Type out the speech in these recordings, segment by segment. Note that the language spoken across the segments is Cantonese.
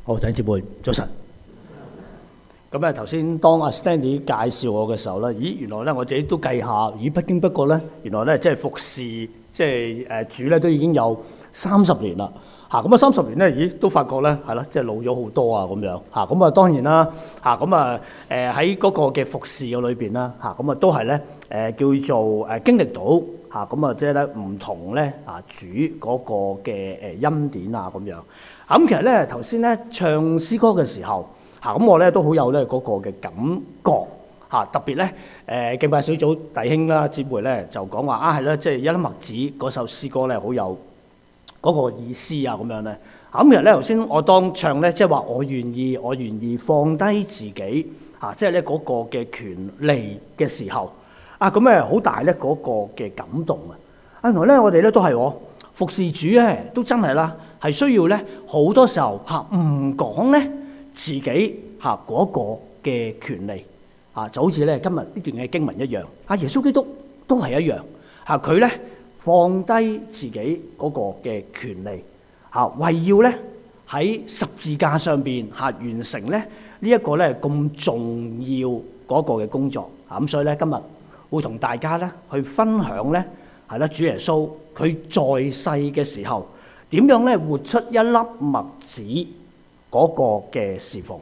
好，弟兄姊妹，早晨。咁咧，頭先當阿 Stanley 介紹我嘅時候咧，原來咧我自己都計下，不經不覺咧，原來咧即係服侍，即係主咧都已經有30年啦。咁啊30年咧，都發覺咧係啦，即係老咗好多啊咁樣。咁啊當然啦，喺嗰個嘅服侍嘅裏邊啦，咁啊都係咧叫做經歷到咁啊即係咧唔同咧主嗰個嘅恩典啊咁樣。咁其實咧頭先咧唱詩歌嘅時候，咁我咧都好有咧嗰個嘅感覺特別咧敬拜小組弟兄啦姊妹咧就講話係啦，即係一粒麥子嗰首詩歌咧好有嗰個意思啊咁樣咧。咁其實咧頭先我當唱咧即係話我願意放低自己即係咧嗰個嘅權利嘅時候咁咧好大咧嗰個嘅感動啊！原來咧我哋咧都係服侍主咧都真係啦，係需要咧好多時候唔講咧自己嗰個嘅權利就好似咧今日呢段嘅經文一樣，耶穌基督都係一樣佢咧放低自己嗰個嘅權利為要咧喺十字架上邊完成咧呢一個咧咁重要嗰個嘅工作咁所以咧今日會同大家咧去分享咧係啦主耶穌佢在世嘅時候點樣咧活出一粒麥子嗰個嘅侍奉。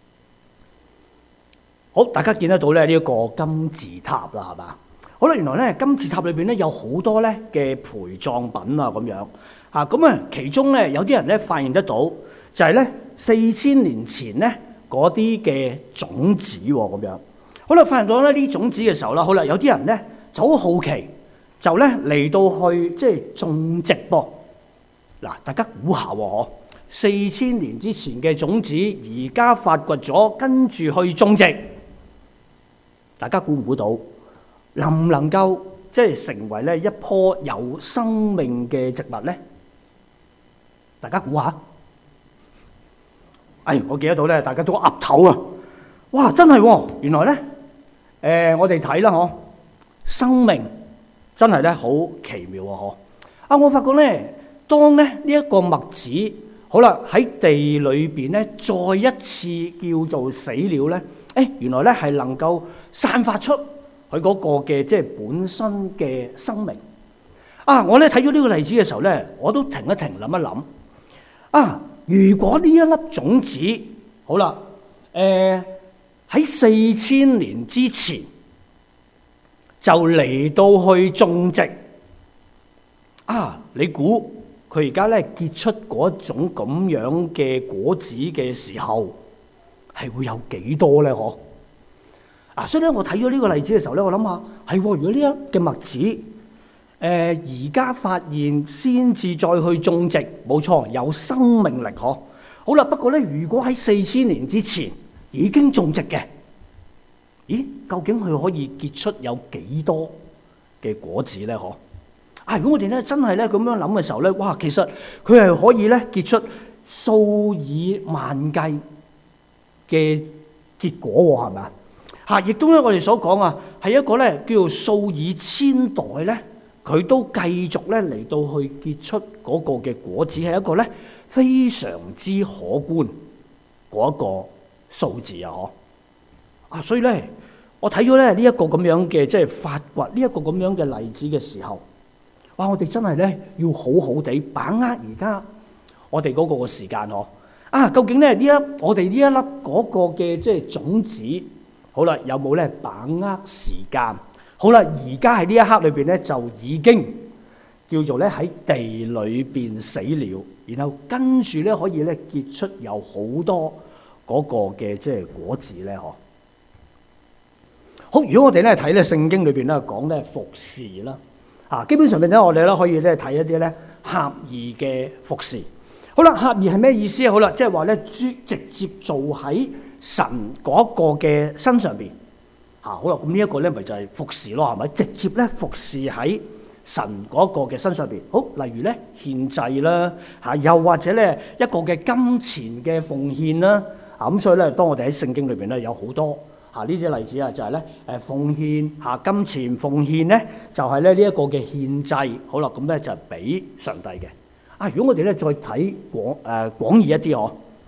好，大家見得到咧呢一個金字塔啦，係嘛？好啦，原來咧金字塔裏邊咧有好多咧嘅陪葬品啊，咁樣咁啊，其中咧有啲人咧發現得到，就係咧4000年前咧嗰啲嘅種子咁樣。好啦，發現到咧呢啲種子嘅時候啦，好啦，有啲人咧就好好奇，就咧嚟到去即係種植噃。嗱，大家估下喎，4000年之前嘅種子，而家發掘咗，跟住去種植，大家估唔估到？能唔能夠即係成為咧一棵有生命嘅植物咧？大家估下？我記得到咧，大家都岌頭啊！哇，真係喎！原來咧，我哋睇啦，生命真係咧好奇妙啊！我發覺咧，當咧呢一個麥子，好啦喺地裏邊咧，再一次叫做死了咧，原來咧係能夠散發出佢嗰個嘅即係本身嘅生命我咧睇咗呢個例子嘅時候咧，我都停一停諗一諗如果呢一粒種子好啦，喺4000年之前就嚟到去種植你估佢而家咧結出嗰種咁樣嘅果子嘅時候，係會有幾多咧？所以咧，我睇咗呢個例子嘅時候咧，我諗下係如果呢一嘅麥子，而家發現先至再去種植，冇錯，有生命力好啦，不過咧，如果喺4000年之前已經種植嘅，究竟佢可以結出有幾多嘅果子咧？如果我哋咧真係咧咁樣諗嘅時候咧，哇，其實佢係可以咧結出數以萬計嘅結果喎，係咪啊？亦都咧，我哋所講係一個咧叫做數以千代咧，佢都繼續咧嚟到去結出嗰個嘅果子，係一個咧非常之可觀嗰一個數字所以咧，我睇咗咧呢一個咁樣嘅即係發掘呢一個咁樣嘅例子嘅時候，哇！我哋真係咧要好好地把握而家我哋嗰個嘅時間究竟咧我哋呢一粒嗰個嘅即係種子，好啦，有冇咧把握時間？好啦，而家喺呢一刻裏邊咧就已經叫做咧喺地裏邊死了，然後跟住咧可以咧結出有好多嗰個嘅即係果子咧好，如果我哋咧睇咧聖經裏邊咧講咧服侍啦，基本上面咧我哋咧可以咧睇一啲咧合意嘅服侍。好啦，合意係咩意思啊？好啦，即係話咧直接做喺神嗰個嘅身上邊好啦，咁呢一個咧咪就係服侍咯，係咪？直接咧服侍喺神嗰個嘅身上邊。好，例如咧獻祭啦，又或者咧一個嘅金錢嘅奉獻啦，咁所以咧當我哋喺聖經裏邊咧有好多呢啲例子就係咧奉獻金錢奉獻咧就係咧呢一個嘅獻祭。好啦，咁咧就係俾上帝嘅。如果我哋咧再睇廣義一啲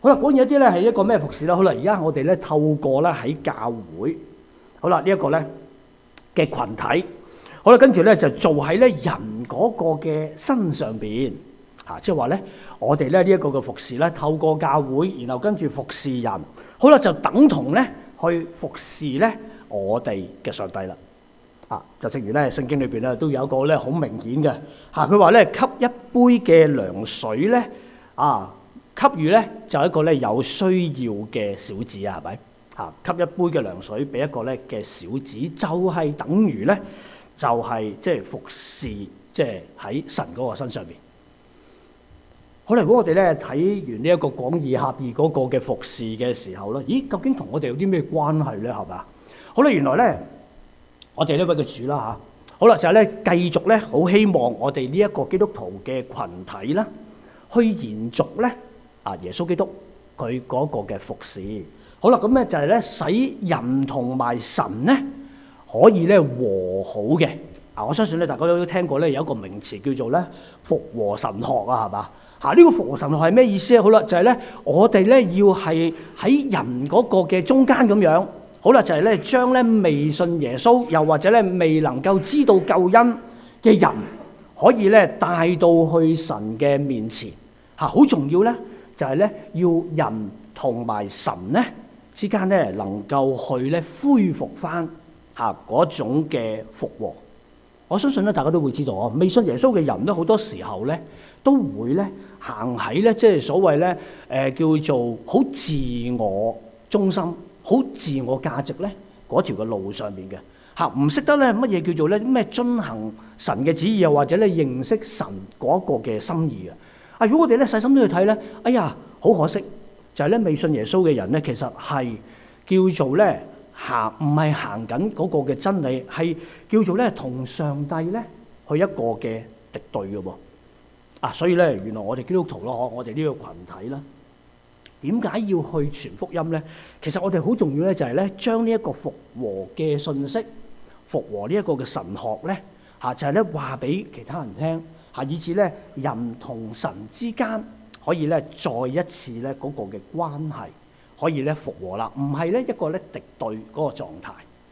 好啦，講有啲咧係一個咩服侍啦？好啦，而家我哋咧透過咧喺教會，好啦呢一個咧嘅群體，好啦，跟住咧就做喺咧人嗰個嘅身上邊嚇，即係話咧我哋咧呢一個嘅服侍咧，透過教會，然後跟住服侍人，好啦，就等同咧去服侍咧我哋嘅上帝啦。就正如咧聖經裏邊咧都有一個咧好明顯嘅嚇，佢話咧給一杯嘅涼水咧給予咧就係一個咧有需要嘅小子啊，係咪給一杯嘅涼水俾一個咧嘅小子，就係等於咧就係即係服侍，即係喺神嗰個身上邊。好啦，如果我哋咧睇完呢一個廣義狹義嗰個嘅服侍嘅時候咧，咦，究竟同我哋有啲咩關係咧？係嘛？好啦，原來咧我哋呢位嘅主啦嚇，好啦就係咧繼續咧好希望我哋呢一個基督徒嘅群體啦，去延續咧耶穌基督佢嗰個嘅服侍。好啦，咁咧就係咧使人同埋神咧可以咧和好嘅。我相信咧大家都聽過咧有一個名詞叫做咧復和神學啊，係嘛？呢個復和神學係咩意思啊？好啦，就係咧我哋咧要係喺人嗰個嘅中間咁樣。好啦，就係咧將咧未信耶穌，又或者咧未能夠知道救恩嘅人，可以咧帶到去神嘅面前嚇。好重要咧，就係咧要人同埋神咧之間咧能夠去咧恢復翻嚇嗰種嘅復和。我相信咧大家都會知道啊，未信耶穌嘅人咧好多時候咧都會咧行喺咧即係所謂咧叫做好自我中心，好自我價值咧嗰條嘅路上面嘅嚇，唔識得咧乜嘢叫做咧咩遵行神嘅旨意，又或者咧認識神嗰個嘅心意嘅。如果我哋咧細心啲去睇咧，哎呀，好可惜，就係咧未信耶穌嘅人咧，其實係叫做咧唔係行緊嗰個嘅真理，係叫做咧同上帝咧去一個嘅敵對嘅喎。所以咧原來我哋基督徒咯，我哋呢個群體啦。點解要去傳福音咧？其實我哋好重要咧，就係咧將呢一個復和嘅信息、復和呢一個嘅神學咧就係咧話俾其他人聽以至咧人同神之間可以咧再一次咧嗰個嘅關係可以咧復和啦，唔係咧一個咧敵對嗰個狀態。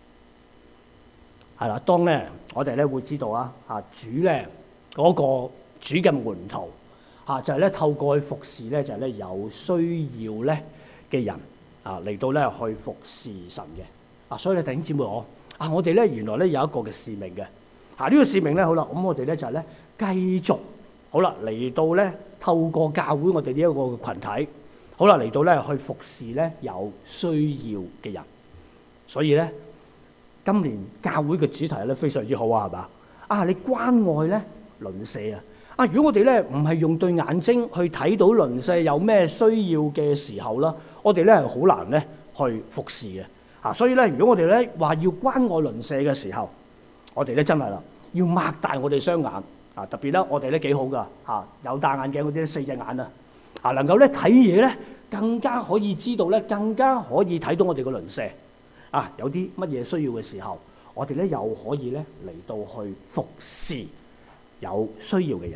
係啦，當咧我哋咧會知道主咧嗰個主嘅門徒。就係咧透過去服侍咧，就係咧有需要咧嘅人嚟到咧去服侍神嘅。所以咧弟兄姊妹我哋咧原來咧有一個嘅使命嘅。呢個使命咧好啦，咁我哋咧就係咧繼續好啦嚟到咧透過教會我哋呢一個嘅群體，好啦嚟到咧去服侍咧有需要嘅人。所以咧今年教會嘅主題咧非常之好係嘛？你關愛咧鄰舍如果我哋咧唔係用對眼睛去睇到鄰舍有咩需要嘅時候啦，我哋咧係好難咧去服侍嘅。所以咧，如果我哋咧話要關愛鄰舍嘅時候，我哋咧真係啦，要擘大我哋雙眼特別咧，我哋咧幾好噶有戴眼鏡嗰啲4隻眼能夠咧睇嘢咧，更加可以知道咧，更加可以睇到我哋嘅鄰舍有啲乜嘢需要嘅時候，我哋咧又可以咧嚟到去服侍有需要嘅人。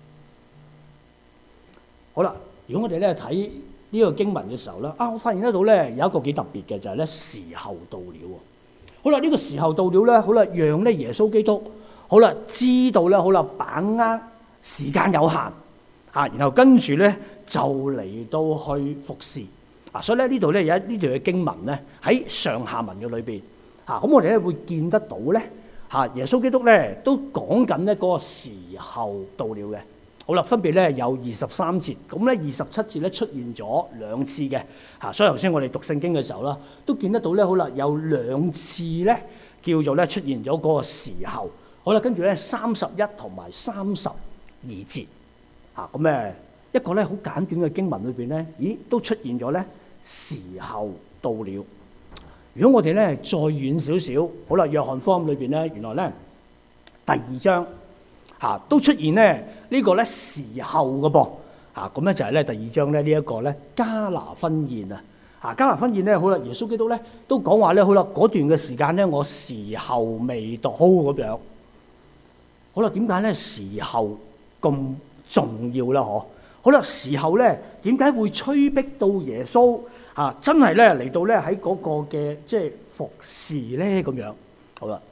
好啦，如果我哋咧睇呢個經文嘅時候咧，我發現得到咧有一個幾特別嘅，就係咧時候到了。好啦，呢個時候到了咧，好啦，讓咧耶穌基督好啦知道咧，好啦把握時間有限然後跟住咧就嚟到去服侍所以咧呢度咧有呢條嘅經文咧喺上下文嘅裏邊咁我哋咧會見得到咧耶穌基督咧都講緊咧嗰個時候到了嘅。好啦，分別咧有23節，咁咧27節咧出現咗2次嘅所以頭先我哋讀聖經嘅時候啦，都見得到咧，好啦有2次咧叫做咧出現咗嗰個時候。好啦，跟住咧31同埋32節咁一個咧好簡短嘅經文裏邊咧，咦都出現咗咧時候到了。如果我哋咧再遠少少，好啦，約翰福音裏邊咧，原來咧第2章都出現咧呢個咧時候嘅噃咁咧就係咧第2章咧呢一個咧迦拿婚宴迦拿婚宴咧好啦，耶穌基督咧都講話咧好啦，嗰段嘅時間咧我時候未到咁樣。好啦，點解咧時候咁重要啦？ 好啦，時候咧點解會催逼到耶穌真係咧嚟到咧喺嗰個嘅即係服侍咧咁樣？好啦，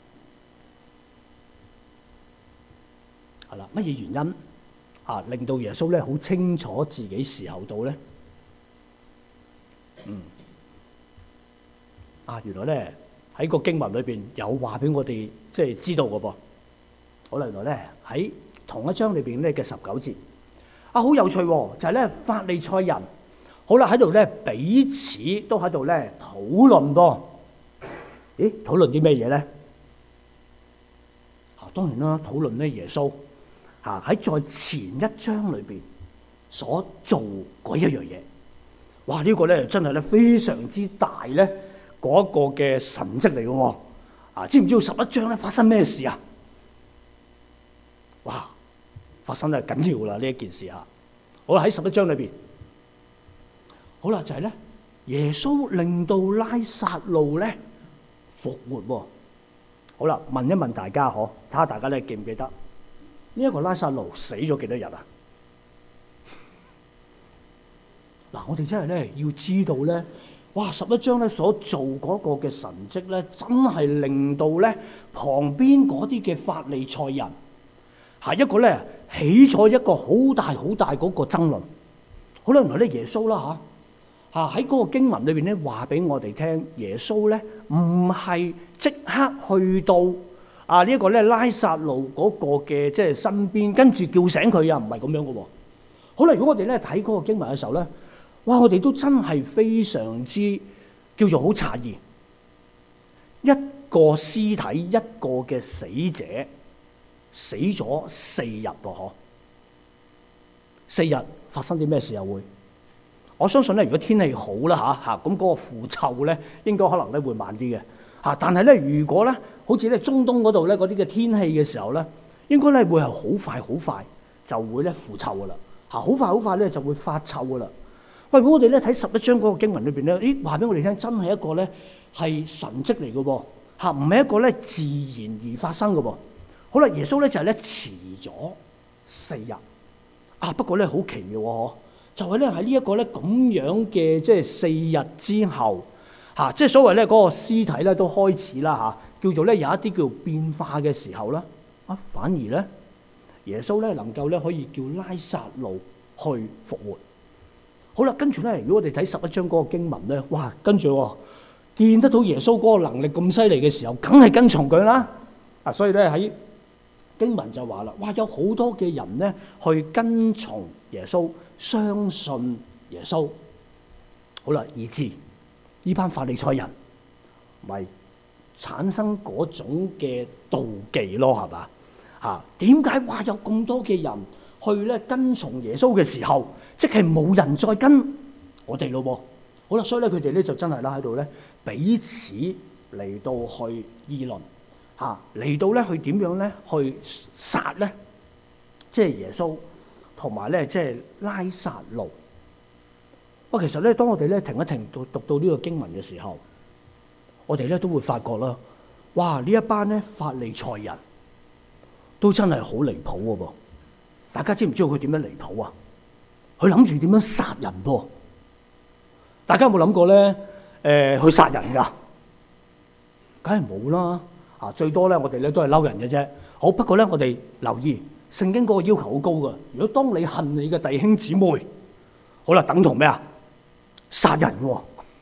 係啦，乜嘢原因令到耶穌咧好清楚自己時候到咧？原來咧喺個經文裏邊有話俾我哋即係知道嘅噃。好啦，原來咧喺同一章裏邊咧嘅19節，好有趣喎，就係咧法利賽人好啦喺度咧彼此都喺度咧討論噃。咦，討論啲咩嘢咧？當然啦，討論咧耶穌喺在前一章裏邊所做嗰一樣嘢。哇！呢個咧真係咧非常之大咧嗰一個嘅神蹟嚟嘅喎。知唔知道11章咧發生咩事啊？哇！發生得緊要啦呢一件事好啦，喺11章裏邊，好啦就係咧耶穌令到拉撒路咧復活喎。好啦，問一問大家睇下大家咧記唔記得呢一個拉撒路死咗幾多日啊？嗱，我哋真係咧要知道咧，哇！11章咧所做嗰個嘅神蹟咧，真係令到咧旁邊嗰啲嘅法利賽人係一個咧起咗一個好大好大嗰個爭論。好啦，原來咧耶穌啦喺嗰個經文裏邊咧話俾我哋聽，耶穌咧唔係即刻去到呢一個咧拉撒路嗰個嘅即係身邊，跟住叫醒佢啊，唔係咁樣嘅喎。好啦，如果我哋咧睇嗰個經文嘅時候咧，哇！我哋都真係非常之叫做好詫異，一個屍體一個嘅死者死咗4日喎4日發生啲咩事又會？我相信咧，如果天氣好啦咁嗰個腐臭咧應該可能咧會慢啲嘅但係咧如果咧好似咧中東嗰度咧嗰啲嘅天氣嘅時候咧，應該咧會係好快就會咧腐臭噶啦好快咧就會發臭噶啦。喂，如果我哋咧睇11章嗰個經文裏邊咧，咦話俾我哋聽，真係一個咧係神蹟嚟嘅喎唔係一個咧自然而發生嘅喎。好啦，耶穌咧就係咧遲咗4日不過咧好奇妙喎就係咧喺呢一個咧咁樣嘅即係4日之後即係所謂咧嗰個屍體咧都開始啦叫做咧有一啲叫變化嘅時候啦反而咧耶穌咧能夠咧可以叫拉撒路去復活。好啦，跟住咧，如果我哋睇11章嗰個經文咧，哇，跟住見得到耶穌嗰個能力咁犀利嘅時候，梗係跟從佢啦。所以咧喺經文就話啦，哇，有好多嘅人咧去跟從耶穌，相信耶穌。好啦，以致呢班法利賽人咪產生嗰種嘅妒忌咯，係嘛？點解哇有咁多嘅人去咧跟從耶穌嘅時候，即係冇人再跟我哋咯喎。好啦，所以咧佢哋咧就真係啦喺度咧彼此嚟到去議論嚟到咧去點樣咧去殺咧，即係耶穌同埋咧即係拉撒路。其實咧當我哋咧停一停讀到呢個經文嘅時候，我哋咧都會發覺啦，哇！呢一班咧法利賽人都真係好離譜嘅噃。大家知唔知道佢點樣離譜啊？佢諗住點樣殺人噃？大家有冇諗過咧？去殺人㗎？梗係冇啦！最多咧，我哋咧都係嬲人嘅啫。好，不過咧，我哋留意聖經嗰個要求好高㗎。如果當你恨你嘅弟兄姊妹，好啦，等同咩啊？殺人喎！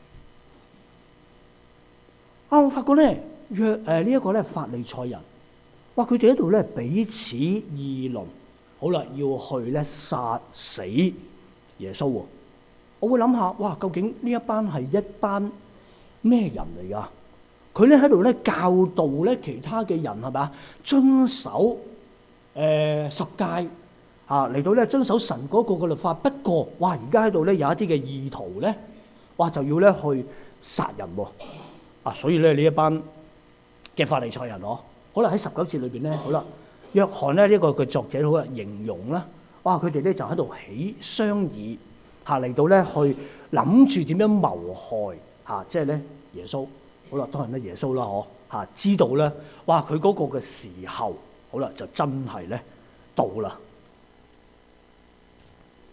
我發覺咧，呢一個咧法利賽人，哇！佢哋喺度咧彼此議論。好啦，要去咧殺死耶穌喎。我會諗下，哇，究竟呢一班係一班咩人嚟㗎？佢咧喺度咧教導咧其他嘅人係咪啊？遵守十誡嚟到咧遵守神嗰個嘅律法。不過，哇，而家喺度咧有一啲嘅意圖咧，哇，就要咧去殺人喎。所以咧呢一班嘅法利賽人好啦，喺19節裏邊咧，好啦。約翰咧呢個嘅作者好形容啦，哇！佢哋咧就喺度起商議嚟到咧去諗住點樣謀害即係咧耶穌。好啦，當然咧耶穌啦知道咧，哇！佢嗰個嘅時候，好啦就真係咧到啦。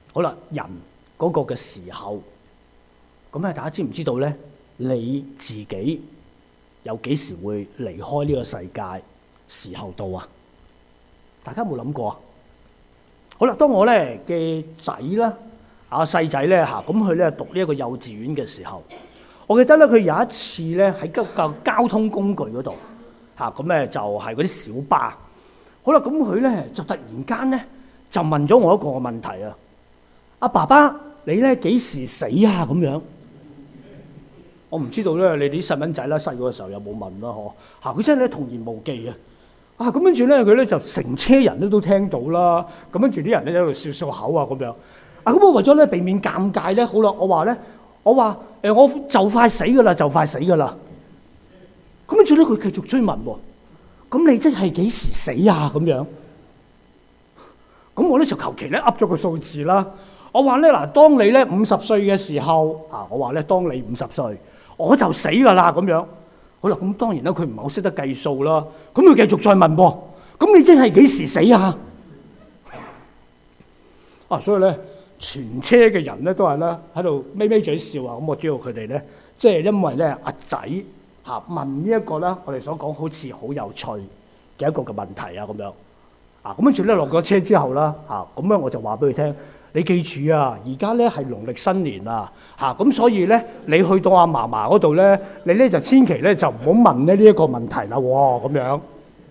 好啦，人嗰個嘅時候，咁大家知唔知道咧？你自己有幾時會離開呢個世界？時候到啊！大家有冇諗過啊？好啦，當我咧嘅仔啦，細仔咧咁佢咧讀呢一個幼稚園嘅時候，我記得咧佢有一次咧喺個交通工具嗰度咁咧就係嗰啲小巴。好啦，咁佢咧就突然間咧就問咗我一個問題啊！阿爸爸，你咧幾時死啊？咁樣，我唔知道咧，你啲細蚊仔啦，細個嘅時候有冇問啦？佢真係咧童言無忌啊！咁跟住咧佢咧就成車人都聽到啦，咁跟住啲人咧喺度笑笑口啊咁樣。咁我為咗咧避免尷尬咧，好啦，我話我就快死噶啦，就快死噶啦。咁跟住咧佢繼續追問喎，咁你即係幾時死啊？咁樣，咁我咧就求其咧噏咗個數字啦。我話咧嗱，當你咧50歲嘅時候，我話咧當你50歲，我就死噶啦咁樣。好啦，咁當然啦，佢唔係好識得計數啦。咁佢繼續再問喎，咁你即係幾時死啊？所以咧，全車嘅人咧都係咧喺度咪咪嘴笑啊。咁我知道佢哋咧，即係因為咧阿仔問呢一個咧，我哋所講好似好有趣嘅一個嘅問題啊咁樣。咁跟住咧落咗車之後啦，咁咧我就話俾佢聽。你記住啊，而家咧係農曆新年啊，咁所以咧你去到阿嫲嫲嗰度咧，你咧就千祈咧就唔好問咧呢一個問題啦喎，咁樣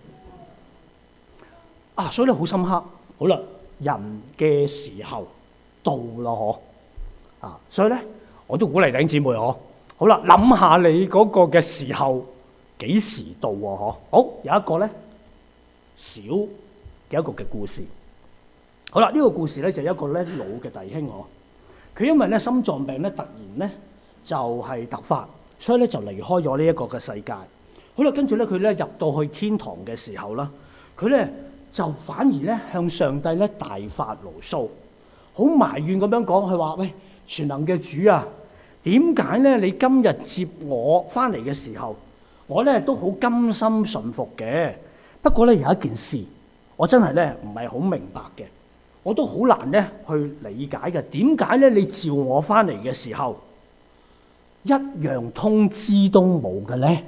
所以咧好深刻。好啦，人嘅時候到啦所以咧我都鼓勵弟兄姊妹好啦，諗下你嗰個嘅時候幾時到好，有一個咧小嘅一個嘅故事。好啦，呢個故事咧就係一個咧老嘅弟兄佢因為咧心臟病咧突然咧就係突發，所以咧就離開咗呢一個嘅世界。好啦，跟住咧佢咧入到去天堂嘅時候啦，佢咧就反而咧向上帝咧大發牢騷，好埋怨咁樣講，佢話：喂，全能嘅主啊，點解咧你今日接我翻嚟嘅時候，我咧都好甘心順服嘅。不過咧有一件事，我真係咧唔係好明白嘅。我都好難咧去理解嘅，點解咧你召我翻嚟嘅時候，一樣通知都冇嘅咧？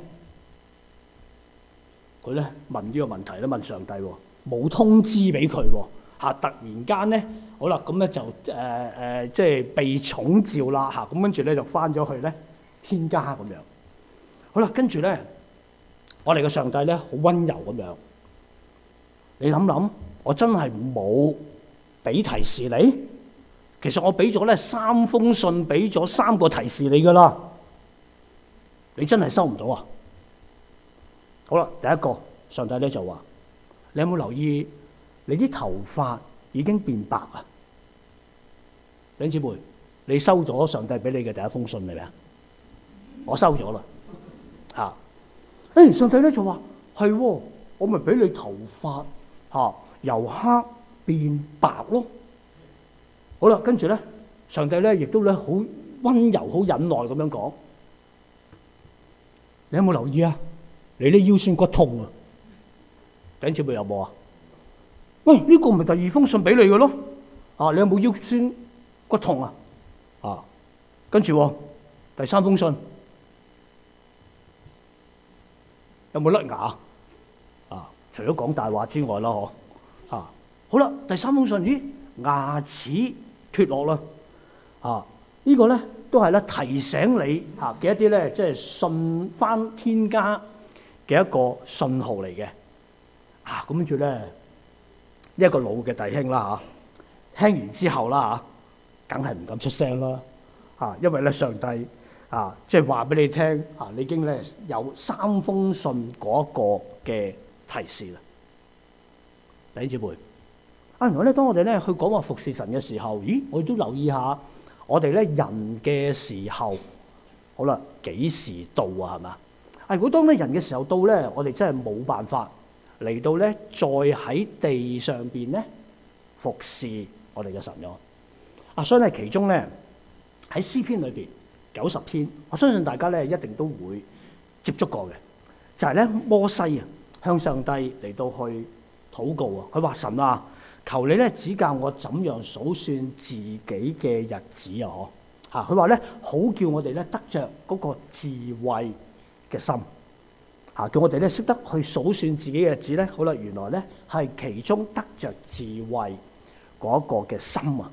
佢咧問呢個問題咧，問上帝冇通知俾佢突然間咧，好啦，咁咧就即係被寵召啦咁跟住咧就翻咗去咧天家咁樣。好啦，跟住咧我哋嘅上帝咧好溫柔咁樣，你諗諗，我真係冇俾提示你，其實我俾咗咧3封信，俾咗3個提示你噶啦，你真係收唔到啊？好啦，第一個上帝咧就話：你有冇留意你啲頭髮已經變白啊？弟兄姊妹，你收咗上帝俾你嘅第一封信未啊？我收咗啦，上帝咧就話：係喎，我咪俾你頭髮由黑變白咯。好啦，跟住咧，上帝咧亦都咧好溫柔、好忍耐咁樣講。你有冇留意啊？你啲腰酸骨痛啊？弟兄姊妹有冇啊？喂，呢個唔係第2封信俾你嘅咯？你有冇腰酸骨痛啊？跟住第3封信有冇甩牙？除咗講大話之外啦，好啦，第3封信，咦，牙齒脫落啦，呢個咧都係咧提醒你嘅一啲咧，即係信翻天家嘅一個信號嚟嘅。咁跟住咧呢一個老嘅弟兄啦聽完之後啦梗係唔敢出聲啦，因為咧上帝即係話俾你聽你已經咧有3封信嗰一個嘅提示啦。弟兄姊妹，原來咧當我哋咧去講話服侍神嘅時候，咦，我哋都留意下我哋咧人嘅時候，好啦，幾時到啊？係嘛？如果當咧人嘅時候到咧，我哋真係冇辦法嚟到咧，再喺地上邊咧服侍我哋嘅神咯。所以咧其中咧喺詩篇裏邊90篇，我相信大家咧一定都會接觸過嘅，就係咧摩西向上帝嚟到去禱告佢話：神啊， 求你咧指教我怎樣數算自己嘅日子啊！佢話咧好叫我哋咧得着嗰個智慧嘅心，叫我哋咧識得去數算自己嘅日子咧。好啦，原來咧係其中得着智慧嗰個嘅心啊！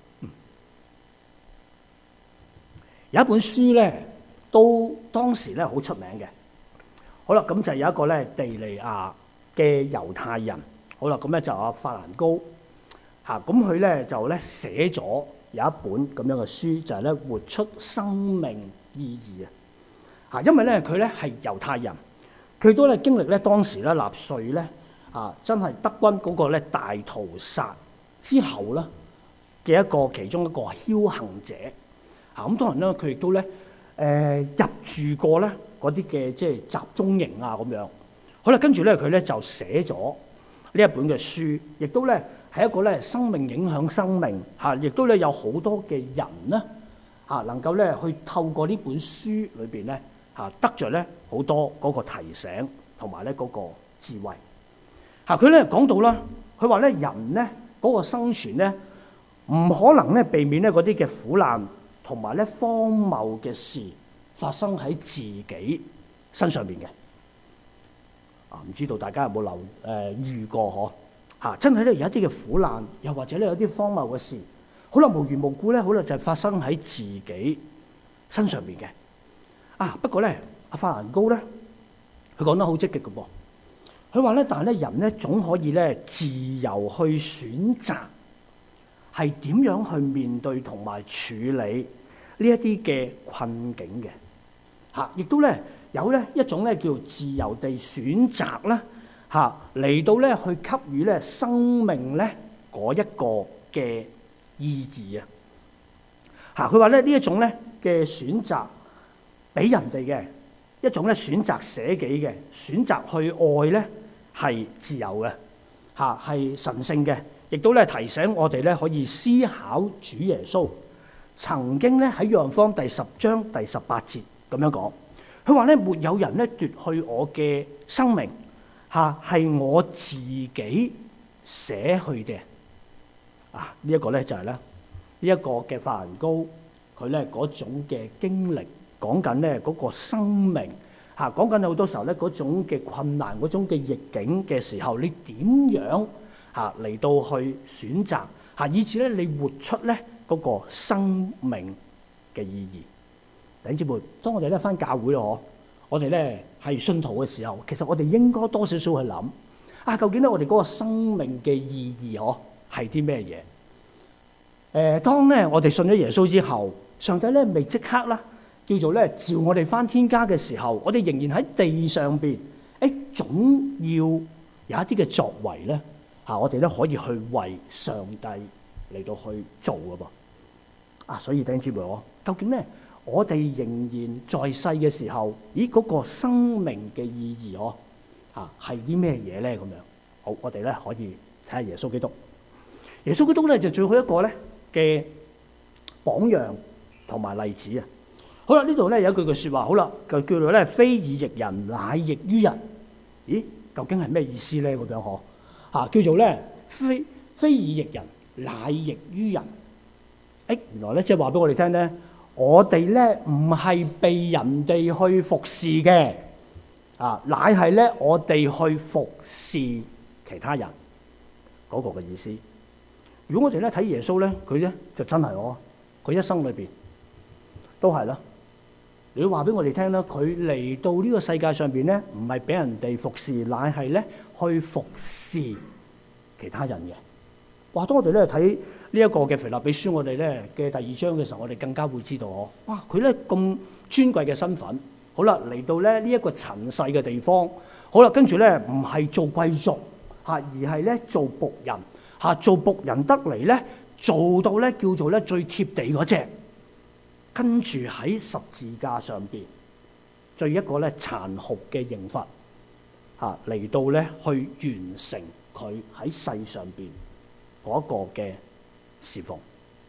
有一本書咧，都當時咧好出名嘅。好啦，咁就有一個咧地利亞嘅猶太人。好啦，咁咧就阿法蘭高咁佢咧就咧寫咗有一本咁樣嘅書，就係咧活出生命意義啊！因為咧佢咧係猶太人，佢都咧經歷咧當時咧納粹咧真係德軍嗰個咧大屠殺之後咧嘅一個其中一個僥倖者。咁當然啦，佢亦都咧入住過咧嗰啲嘅即係集中營啊咁樣。好啦，跟住咧佢咧就寫咗呢一本嘅書，亦都咧係一個咧生命影響生命亦都咧有好多嘅人咧能夠咧去透過呢本書裏邊咧得着咧好多嗰個提醒同埋咧嗰個智慧。佢咧講到啦，佢話咧人咧嗰個生存咧唔可能咧避免咧嗰啲嘅苦難同埋咧荒謬嘅事發生喺自己身上邊嘅。唔知道大家有冇遇過真係咧有一啲嘅苦難，又或者咧有啲荒謬嘅事，可能無緣無故咧，可能就係發生喺自己身上邊嘅。不過咧，阿法蘭高咧，佢講得好積極嘅噃。佢話咧，但係咧人咧總可以咧自由去選擇係點樣去面對同埋處理呢一啲嘅困境嘅。亦都咧有咧一種咧叫自由地選擇啦，嚟到咧去給予咧生命咧嗰一個嘅意義啊！佢話咧呢一種咧嘅選擇俾人哋嘅一種咧選擇捨己嘅選擇去愛咧係自由嘅係神聖嘅，亦都咧提醒我哋咧可以思考主耶穌曾經咧喺約翰福音第10章第18節咁樣講。佢話咧沒有人咧奪去我嘅生命係我自己捨去嘅。呢一個咧就係咧呢一個嘅法蘭高佢咧嗰種嘅經歷，講緊咧嗰個生命講緊好多時候咧嗰種嘅困難，嗰種嘅逆境嘅時候，你點樣嚟到去選擇以至咧你活出咧嗰個生命嘅意義。弟兄姊妹，當我哋咧返教會咯，我哋咧係信徒嘅時候，其實我哋應該多少少去諗究竟咧我哋嗰個生命嘅意義係啲咩嘢？當咧我哋信咗耶穌之後，上帝咧未即刻啦，叫做咧召我哋返天家嘅時候，我哋仍然喺地上邊，總要有一啲嘅作為咧我哋咧可以去為上帝嚟到去做㗎噃。所以弟兄姊妹，究竟咧我哋仍然在世嘅時候，嗰個生命嘅意義係啲咩嘢咧？咁樣好，我哋咧可以睇下耶穌基督。耶穌基督咧就最好一個咧嘅榜樣同埋例子啊！好啦，呢度咧有一句説話，好啦，就叫做咧非以役人，乃役於人。究竟係咩意思咧？咁樣叫做咧非以役人，乃役於人。原來咧即係話俾我哋聽咧。我哋咧唔係被人哋去服侍嘅，乃係咧我哋去服侍其他人嗰個嘅意思。如果我哋咧睇耶穌咧，佢咧就真係佢一生裏邊都係啦。你要話俾我哋聽啦，佢嚟到呢個世界上邊咧，唔係俾人哋服侍，乃係咧去服侍其他人嘅。哇！當我哋咧睇呢一個嘅腓立比書，我哋咧嘅第2章嘅時候，我哋更加會知道哇！佢咧咁尊貴嘅身份，好啦，嚟到咧呢一個塵世嘅地方，好啦，跟住咧唔係做貴族而係咧做僕人做僕人得嚟咧，做到咧叫做咧最貼地嗰隻，跟住喺十字架上邊，最一個咧殘酷嘅刑罰嚟到咧去完成佢喺世上邊嗰個嘅侍奉。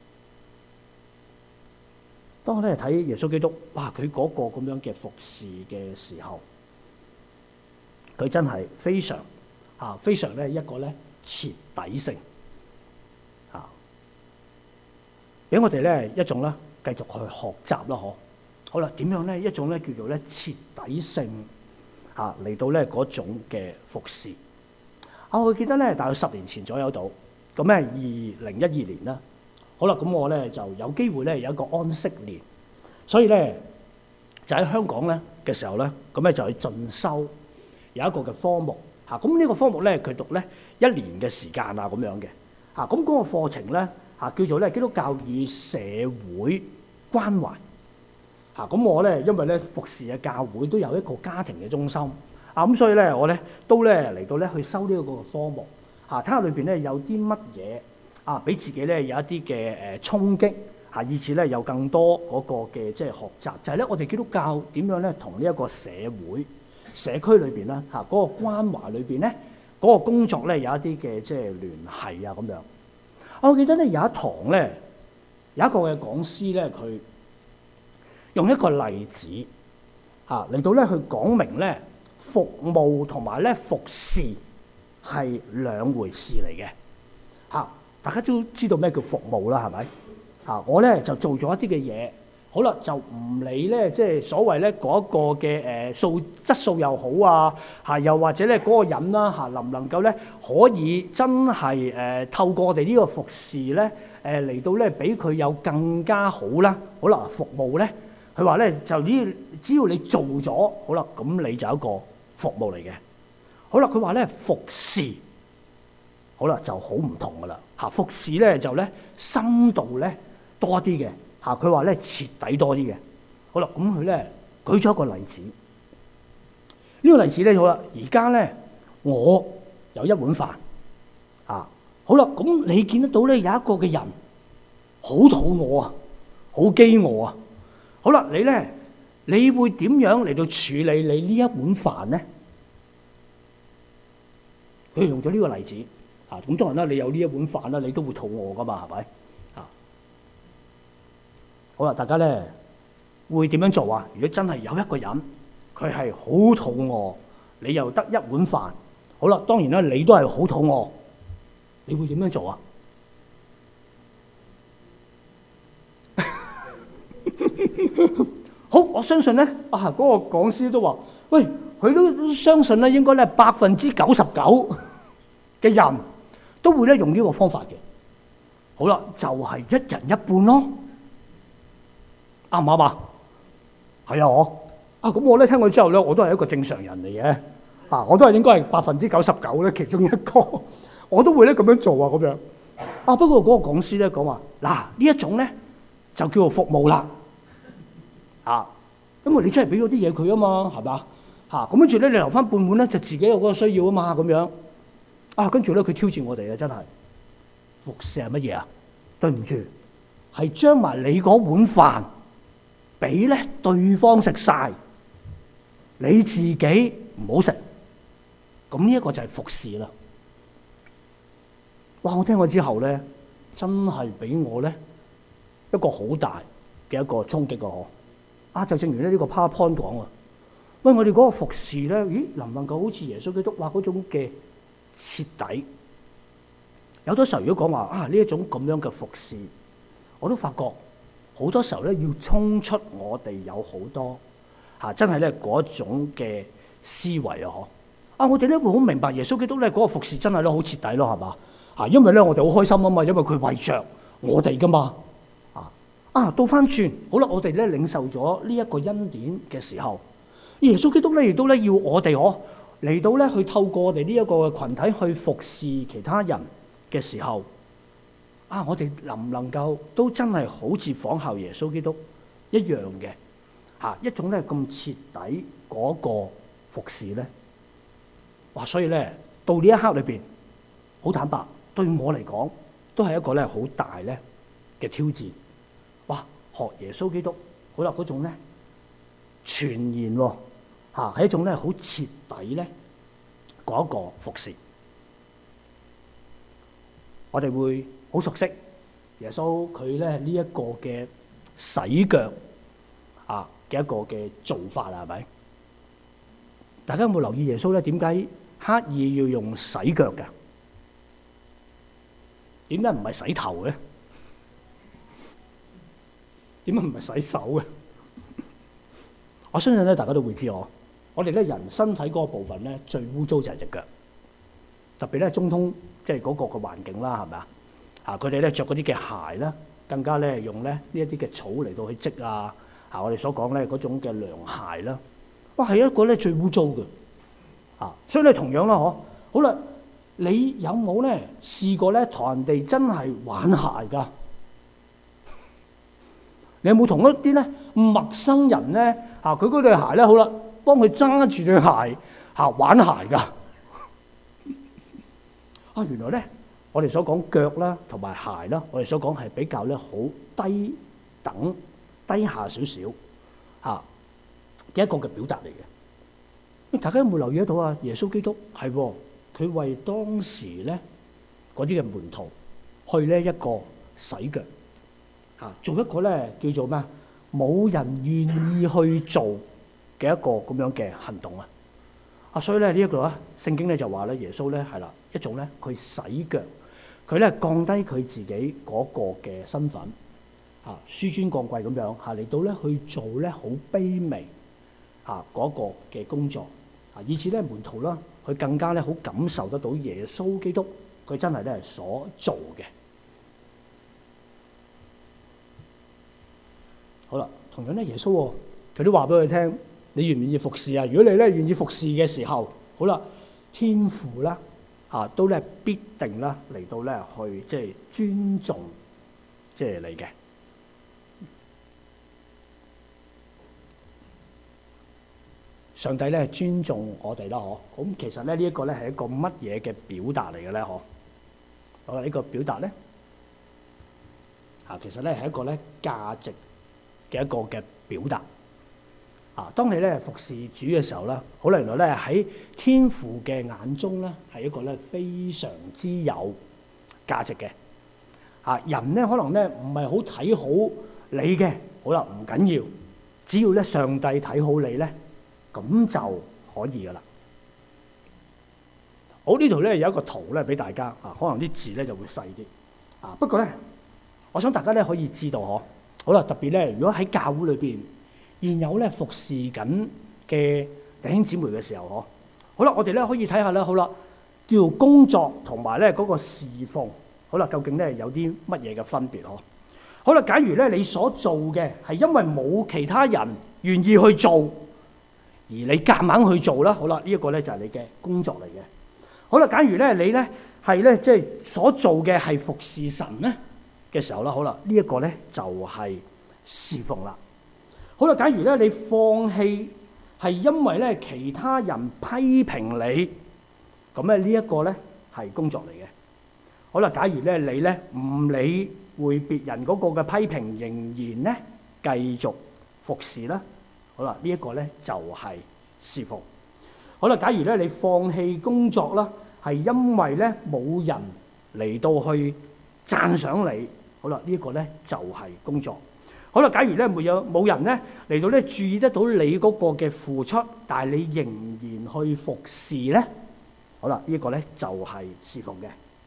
當我哋睇耶穌基督，哇！佢嗰個咁樣嘅服侍嘅時候，佢真係非常咧一個咧徹底性俾我哋咧一種咧繼續去學習啦，嗬。好啦，點樣咧一種咧叫做咧徹底性嚟到咧嗰種嘅服侍。我記得咧大概10年前左右到，咁咧2012年啦。好啦，咁我咧就有機會咧有一個安息年，所以咧就喺香港咧嘅時候咧，咁咧就去進修有一個嘅科目嚇。咁呢個科目咧佢讀咧1年嘅時間啊咁樣嘅嚇。咁嗰個課程咧叫做咧基督教與社會關懷嚇。咁我咧因為咧服侍嘅教會都有一個家庭嘅中心咁所以咧我咧都咧嚟到咧去修呢個科目睇下裏邊咧有啲乜嘢俾自己咧有一啲嘅衝擊以至咧有更多嗰個嘅即係學習，就係咧我哋基督教點樣咧同呢一個社會社區裏邊啦嗰個關懷裏邊咧嗰個工作咧有一啲嘅即係聯繫咁樣。我記得咧有一堂咧有一個嘅講師咧，佢用一個例子嚟到咧去講明咧服務同埋咧服侍係兩回事嚟嘅大家都知道咩叫服務啦，係咪我咧就做咗一啲嘅嘢，好啦，就唔理咧即係所謂咧嗰個嘅質素又好又或者咧嗰個人啦能唔能夠咧可以真係透過我哋呢個服侍咧嚟到咧俾佢有更加好啦。好啦，服務咧佢話咧就只要你做咗好啦，咁你就有一個服務嚟嘅。好啦，佢話咧服侍好啦就好唔同噶啦服侍咧就咧深度咧多啲嘅佢話咧徹底多啲嘅。好啦，咁佢咧舉咗一個例子。呢個例子咧好啦，而家咧我有一碗飯好啦，咁你見得到咧有一個嘅人好肚餓好飢餓好啦，你會點樣嚟到處理你呢一碗飯咧？佢用咗呢個例子咁當然啦，你有呢一碗飯啦，你都會肚餓噶嘛，係咪好啦，大家咧會點樣做啊？如果真係有一個人佢係好肚餓，你又得一碗飯，好啦，當然啦，你都係好肚餓，你會點樣做啊？好，我相信咧嗰個講師都話，喂，佢都相信咧，應該咧99%嘅人都會咧用呢個方法嘅。好啦，就係一人一半咯，啱唔啱啊？係我咁我咧聽過之後咧，我都係一個正常人嚟嘅我都係應該係99%咧其中一個，我都會咧咁樣做咁樣不過嗰個講師咧講話嗱，呢一種咧就叫做服務啦因為你真係俾咗啲嘢佢啊嘛，係嘛咁跟住咧你留翻半碗咧就自己有嗰個需要啊嘛咁樣跟住咧佢挑戰我哋真係服侍係乜嘢啊？對唔住，係將埋你嗰碗飯俾咧對方食晒，你自己唔好食。咁呢一個就係服侍啦。哇！我聽過之後咧，真係俾我咧一個好大嘅一個衝擊就正如呢個 PowerPoint 講喂，我哋嗰個服侍咧，咦，能唔能夠好似耶穌基督話嗰種嘅徹底？有多時候如果講話呢一種咁樣嘅服侍，我都發覺好多時候咧要衝出我哋有好多真係咧嗰種嘅思維我哋咧會好明白耶穌基督咧嗰個服侍真係咧好徹底咯，係嘛因為咧我哋好開心啊嘛，因為佢為着我哋噶嘛倒翻轉好啦，我哋咧領受咗呢一個恩典嘅時候，耶穌基督咧亦都咧要我哋嚟到咧去透過我哋呢一個群體去服侍其他人嘅時候我哋能唔能夠都真係好似仿效耶穌基督一樣嘅一種咧咁徹底嗰個服侍咧？所以咧到呢一刻裏邊，好坦白對我嚟講都係一個咧好大咧嘅挑戰。學耶穌基督好啦，嗰種咧傳言係一種咧好徹底咧嗰一個服侍。我哋會好熟悉耶穌佢咧呢一個嘅洗腳嘅一個嘅做法係咪？大家有冇留意耶穌咧點解刻意要用洗腳嘅？點解唔係洗頭嘅？ 點解唔係洗手嘅？我相信咧，大家都會知我哋咧人身體嗰個部分咧最污糟就係隻腳，特別咧中東即係嗰個嘅環境啦，係咪啊？佢哋咧着嗰啲嘅鞋啦，更加咧用咧呢一啲嘅草嚟到去織我哋所講咧嗰種嘅涼鞋啦，哇係一個咧最污糟嘅所以咧同樣啦，好啦，你有冇咧試過咧同人哋真係玩鞋㗎？你有冇同一啲咧陌生人咧佢嗰對鞋咧好啦，幫佢揸住對鞋玩鞋㗎？原來咧我哋所講腳啦同埋鞋啦，我哋所講係比較咧好低等、低下少少嘅一個嘅表達嚟嘅。大家有冇留意得到啊？耶穌基督係佢為當時咧嗰啲嘅門徒去呢一個洗腳做一個咧叫做咩冇人願意去做嘅一個咁樣嘅行動所以咧呢一個聖經咧就話咧耶穌咧係啦一種咧佢洗腳，佢咧降低佢自己嗰個嘅身份紆尊降貴咁樣嚟到咧去做咧好卑微嗰個嘅工作以至咧門徒啦佢更加咧好感受得到耶穌基督佢真係咧所做嘅。好啦，同樣咧耶穌佢都話俾佢聽，你願唔願意服侍啊？如果你咧願意服侍嘅時候，好啦，天父啦都咧必定啦嚟到咧去即係尊重即係你嘅。上帝咧尊重我哋啦，咁其實咧呢一個咧係一個乜嘢嘅表達嚟嘅咧？好啦，呢個表達咧其實咧係一個咧價值嘅一個嘅表達當你咧服侍主嘅時候咧，好啦，原來咧喺天父嘅眼中咧係一個咧非常之有價值嘅人咧可能咧唔係好睇好你嘅，好啦，唔緊要，只要咧上帝睇好你咧，咁就可以噶啦。好，呢度咧有一個圖咧俾大家可能啲字咧就會細啲不過咧，我想大家咧可以知道好啦，特別咧如果喺教會裏邊現有咧服侍緊嘅弟兄姊妹嘅時候好啦，我哋咧可以睇下咧，好啦，叫工作同埋咧嗰個侍奉，好啦，究竟咧有啲乜嘢嘅分別好啦，假如咧你所做嘅係因為冇其他人願意去做，而你夾硬去做啦，好啦，呢一個咧就係你嘅工作嚟嘅。好啦，假如咧你咧係咧即係所做嘅係服侍神咧嘅時候啦，好啦，呢一個咧就係侍奉啦。好啦，假如咧你放棄係因為咧其他人批評你，咁咧呢一個咧係工作嚟嘅。好啦，假如咧你咧唔理會別人嗰個嘅批評，仍然咧繼續服侍啦，好啦，呢一個咧就係侍奉。好啦，假如咧你放棄工作啦，係因為咧冇人嚟到去讚賞你，好啦，呢一個咧就係工作。好啦，假如咧冇人咧嚟到咧注意得到你嗰個嘅付出，但係你仍然去服侍咧，好啦，呢一個咧就係侍奉嘅。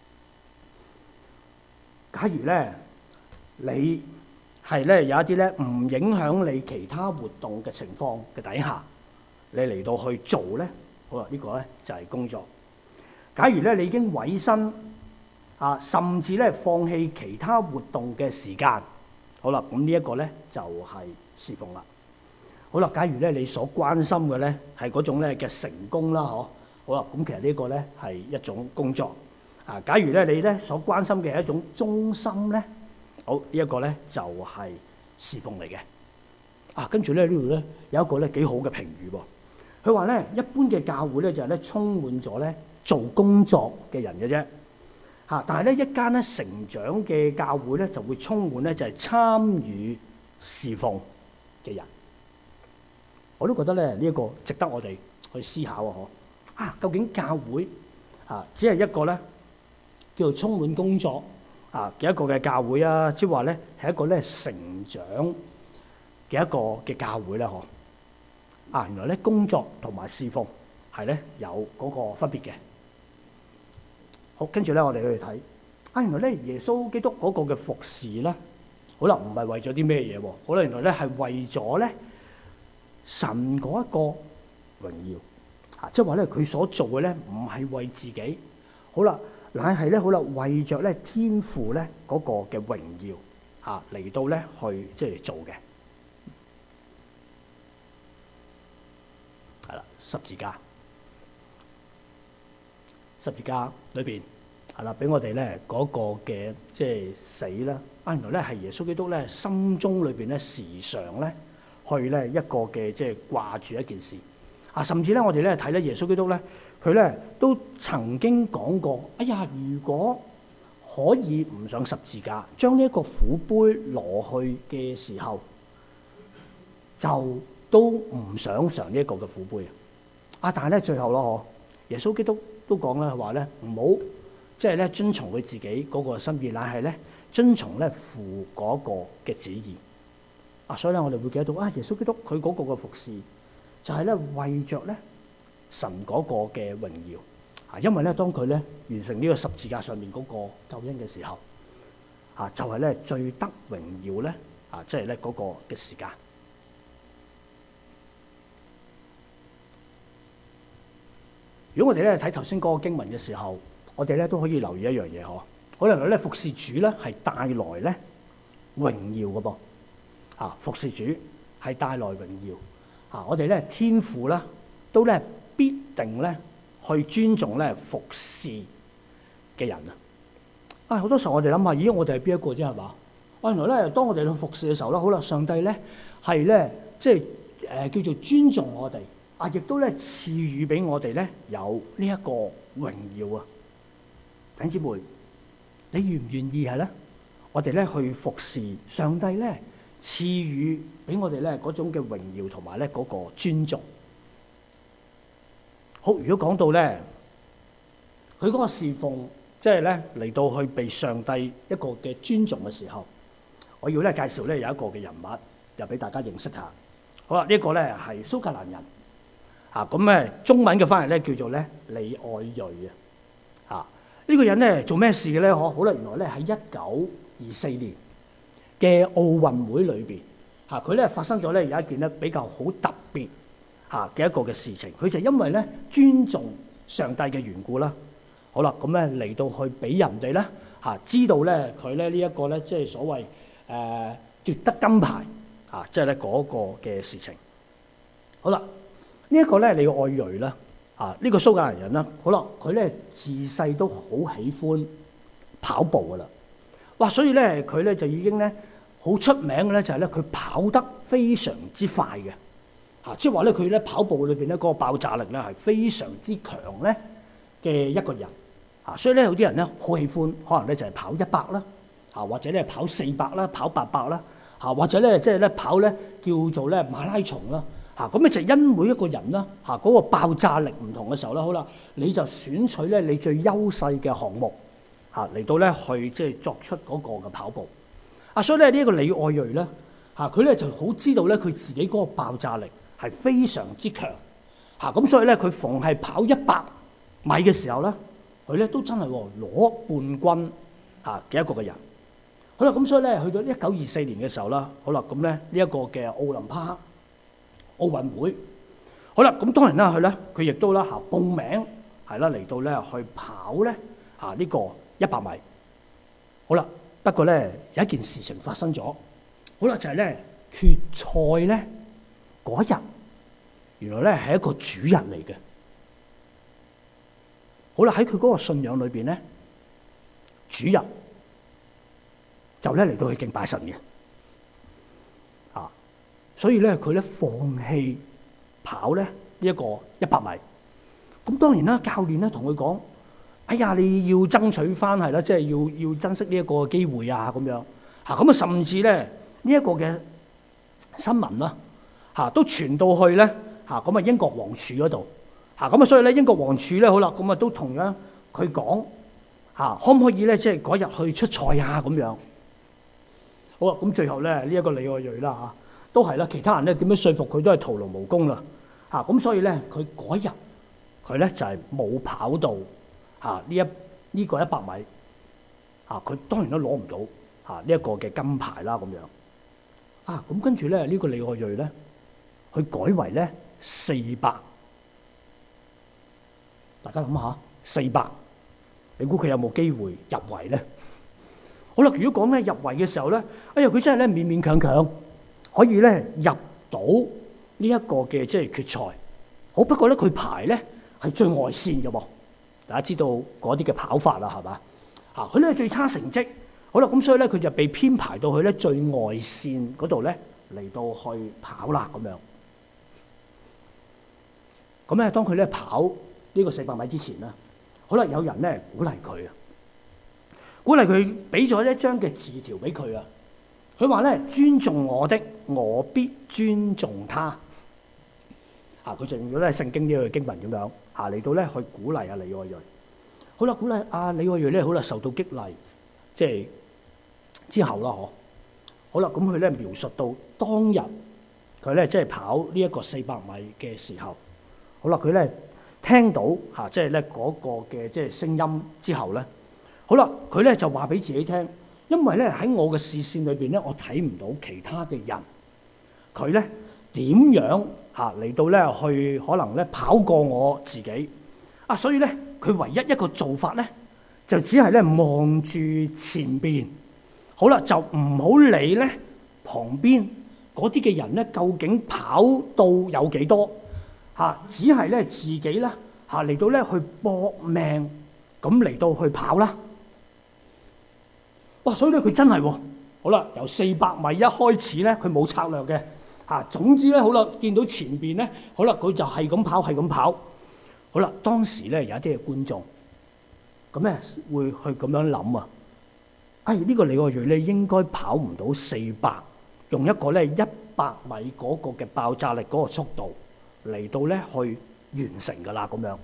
假如咧你係咧有一啲咧唔影響你其他活動嘅情況嘅底下，你嚟到去做咧，好啦，呢個咧就係工作。假如咧你已經委身甚至咧放棄其他活動嘅時間，好啦，咁呢一個咧就係侍奉啦。好啦，假如咧你所關心嘅咧係嗰種咧嘅成功啦，好啦，咁其實呢個咧係一種工作。假如咧你咧所關心嘅係一種忠心咧，好，呢一個咧就係侍奉嚟嘅。跟住咧呢度咧有一個咧幾好嘅評語喎。佢話咧一般嘅教會咧就係咧充滿咗咧做工作嘅人嘅啫。但係咧一間咧成長嘅教會咧就會充滿咧就係參與侍奉嘅人。我都覺得咧呢一個值得我哋去思考究竟教會只係一個咧叫做充滿工作嘅一個嘅教會即係話咧係一個咧成長嘅一個嘅教會咧原來咧工作同埋侍奉係咧有嗰個分別嘅。好，跟住咧我哋去睇原來咧耶穌基督嗰個嘅服侍咧， 好啦，唔係為咗啲咩嘢喎？好啦，原來咧係為咗咧神嗰一個榮耀嚇，即係話咧佢所做嘅咧唔係為自己，好啦，乃係咧好啦，為着咧天父咧嗰個嘅榮耀嚇嚟到咧去即係做嘅，係啦，十字架裏邊係啦，俾我哋咧嗰個嘅即係死啦。原來咧係耶穌基督咧心中裏邊咧時常咧去咧一個嘅即係掛住一件事甚至咧我哋咧睇咧耶穌基督咧佢咧都曾經講過，哎呀，如果可以唔上十字架，將呢一個苦杯攞去嘅時候，就都唔想嘗呢一個嘅苦杯但係咧最後咯，耶穌基督都講啦，話咧唔好即係咧遵從佢自己嗰個心意，乃係咧遵從咧父嗰個嘅旨意所以咧我哋會記得到耶穌基督佢嗰個嘅服侍就係咧為着咧神嗰個嘅榮耀因為咧當佢咧完成呢個十字架上面嗰個救恩嘅時候就係咧最得榮耀咧即係咧嗰個嘅時間。如果我哋咧睇頭先嗰個經文嘅時候，我哋咧都可以留意一樣嘢可能咧服侍主咧係帶來咧榮耀嘅噃服侍主係帶來榮耀我哋咧天父咧都咧必定咧去尊重咧服侍嘅人好多時候我哋諗下，咦，我哋係邊一個啫係嘛？原來咧當我哋去服侍嘅時候咧，好啦，上帝咧係咧即係叫做尊重我哋亦都咧賜予俾我哋咧有呢一個榮耀弟兄姊妹，你願唔願意係咧？我哋咧去服侍上帝咧，賜予俾我哋咧嗰種嘅榮耀同埋咧嗰個尊重。好，如果講到咧佢嗰個侍奉，即係咧嚟到去被上帝一個嘅尊重嘅時候，我要咧介紹咧有一個嘅人物，又俾大家認識下。好啦，呢一個咧係蘇格蘭人咁咧中文嘅翻譯咧叫做咧李愛銳呢個人咧做咩事嘅咧？好啦，原來咧喺1924年嘅奧運會裏邊佢咧發生咗咧有一件咧比較好特別嘅一個嘅事情。佢就因為咧尊重上帝嘅緣故啦。好啦，咁咧嚟到去俾人哋咧知道咧佢咧呢一個咧即係所謂奪得金牌即係咧嗰個嘅事情。好啦，呢一個咧李愛銳啦。呢個蘇格蘭人啦，好啦，佢咧自細都好喜歡跑步噶啦，哇！所以咧佢咧就已經咧好出名嘅咧就係咧佢跑得非常之快嘅，即係話咧佢咧跑步裏邊咧嗰個爆炸力咧係非常之強咧嘅一個人，所以咧有啲人咧好喜歡，可能咧就係跑100啦，或者咧跑400啦，跑800啦，或者咧即係咧跑咧叫做咧馬拉松啦。咁咧就因每一個人啦嗰個爆炸力唔同嘅時候咧，好啦，你就選取咧你最優勢嘅項目嚟到咧去即係作出嗰個嘅跑步。所以咧呢一個李愛銳咧佢咧就好知道咧佢自己嗰個爆炸力係非常之強咁，所以咧佢逢係跑100米嘅時候咧，佢咧都真係攞冠軍嘅一個嘅人。好啦，咁所以咧去到1924年嘅時候啦，好啦，咁咧呢一個嘅奧林匹克奧運會，好啦，咁當然啦，佢亦都啦報名係啦嚟到咧去跑咧呢個100米。好啦，不過咧有一件事情發生咗，好啦，就係咧決賽咧嗰日，原來咧係一個主日嚟嘅。好啦，喺佢嗰個信仰裏邊咧，主日就咧嚟到去敬拜神嘅。所以咧，佢咧放棄跑咧呢一個100米。咁當然啦，教練咧同佢講：哎呀，你要爭取翻係啦，即係要珍惜呢一個機會咁樣。咁啊，甚至咧呢一個嘅新聞啦都傳到去咧咁啊英國王儲嗰度咁啊，所以咧英國王儲咧好啦，咁啊都同樣佢講可唔可以咧即係嗰日去出賽咁樣。好啦，咁最後咧呢一個李愛銳啦都係啦，其他人咧點樣說服佢都係徒勞無功啦咁，所以咧佢嗰日佢咧就係冇跑到呢個100米佢當然都攞唔到呢一個嘅金牌啦咁樣。咁跟住咧呢個李愛銳咧，佢改為咧400。大家諗下，400，你估佢有冇機會入圍咧？好啦，如果講咧入圍嘅時候咧，佢真係咧勉勉強強可以咧入到呢一個嘅即係決賽。好，不過咧佢排咧係最外線嘅喎。大家知道嗰啲嘅跑法啦，係嘛？佢咧最差成績。好啦，咁所以咧佢就被編排到去咧最外線嗰度咧嚟到去跑啦咁樣。咁咧當佢咧跑呢個400米之前啦，好啦，有人咧鼓勵佢啊，鼓勵佢俾咗一張嘅字條俾佢啊。佢話咧尊重我的，我必尊重他。佢就用咗咧聖經呢個經文咁樣嚟到咧去鼓勵李愛銳。好啦，鼓勵李愛銳咧，好啦，受到激勵，即係之後啦，好啦，咁佢咧描述到當日佢咧即係跑呢一個400米嘅時候，好啦，佢咧聽到即係咧嗰個嘅即係聲音之後咧，好啦，佢咧就話俾自己聽，因為咧喺我嘅視線裏邊咧，我睇唔到其他嘅人，佢咧點樣嚟到咧去可能咧跑過我自己所以咧佢唯一一個做法咧，就只係咧望住前邊，好啦，就唔好理咧旁邊嗰啲嘅人咧究竟跑到有幾多只係咧自己咧嚟到咧去搏命咁嚟到去跑啦。哇！所以咧佢真係好啦，由400米一開始咧，佢冇策略嘅總之咧好啦，見到前邊咧好啦，佢就係咁跑，係咁跑。好啦，當時咧有一啲嘅觀眾咁咧會去咁樣諗呢個李愛銳咧應該跑唔到400，用一個咧100米嗰個嘅爆炸力嗰個速度嚟到咧去完成㗎啦咁樣。